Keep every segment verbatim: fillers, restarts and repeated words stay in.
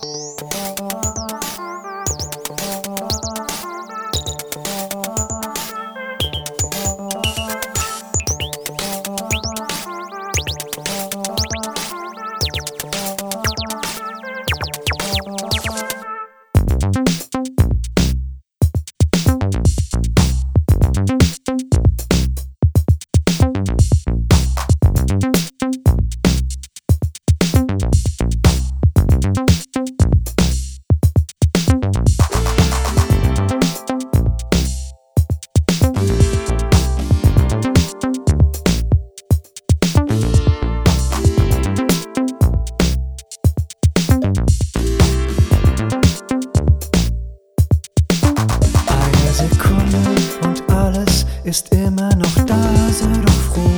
Ist immer noch da, sei doch froh.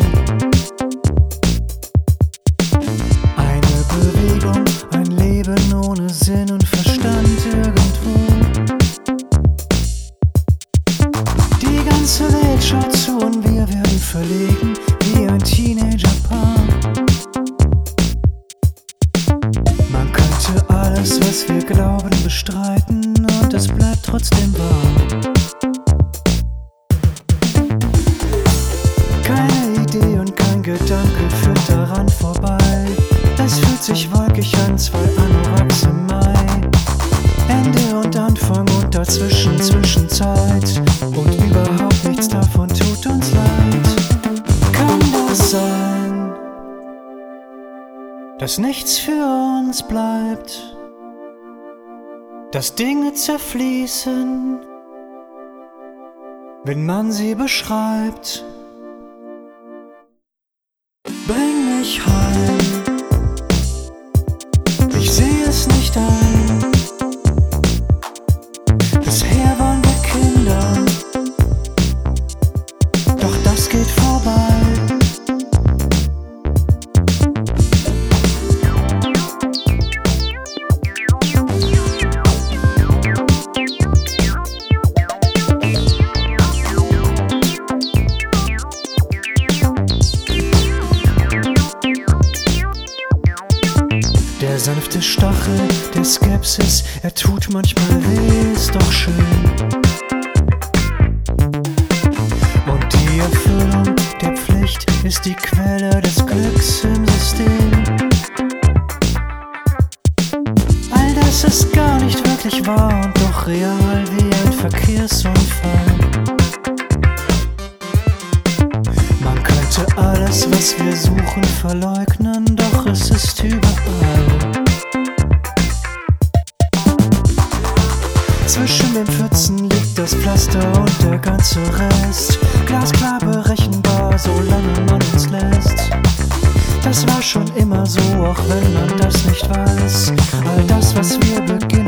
Eine Bewegung, ein Leben ohne Sinn und Verstand irgendwo. Die ganze Welt schaut zu und wir werden verlegen wie ein Teenagerpaar. Man könnte alles, was wir glauben, bestreiten und es bleibt trotzdem wahr. Keine Idee und kein Gedanke führt daran vorbei. Es fühlt sich wolkig an, zwei Anoraks im Mai. Ende und Anfang und dazwischen Zwischenzeit. Und überhaupt nichts davon tut uns leid. Kann das sein, dass nichts für uns bleibt? Dass Dinge zerfließen, wenn man sie beschreibt? Bring mich heim, ich sehe es nicht ein. Bisher waren wir Kinder, doch das geht vorbei. Der sanfte Stachel der Skepsis, er tut manchmal weh, ist doch schön. Und die Erfüllung der Pflicht ist die Quelle des Glücks im System. All das ist gar nicht wirklich wahr und doch real wie ein Verkehrsunfall. Man könnte alles, was wir suchen, verleugnen, doch es ist überall. Zwischen den Pfützen liegt das Pflaster und der ganze Rest. Glasklar berechenbar, solange man uns lässt. Das war schon immer so, auch wenn man das nicht weiß. All das, was wir beginnen